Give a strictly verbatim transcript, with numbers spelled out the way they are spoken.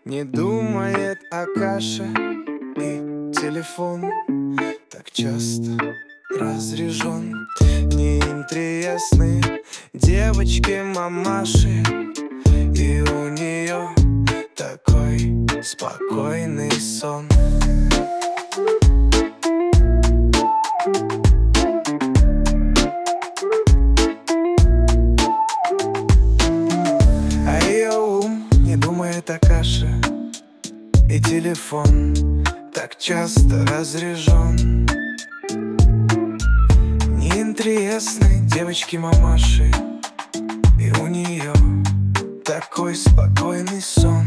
Не думает о каше, и телефон так часто разряжен. Неинтересны девочки мамаши, и у нее такой спокойный сон. А ее ум не думает о каше, и телефон так часто разряжен. Неинтересны девочки мамаши, и у нее такой спокойный сон.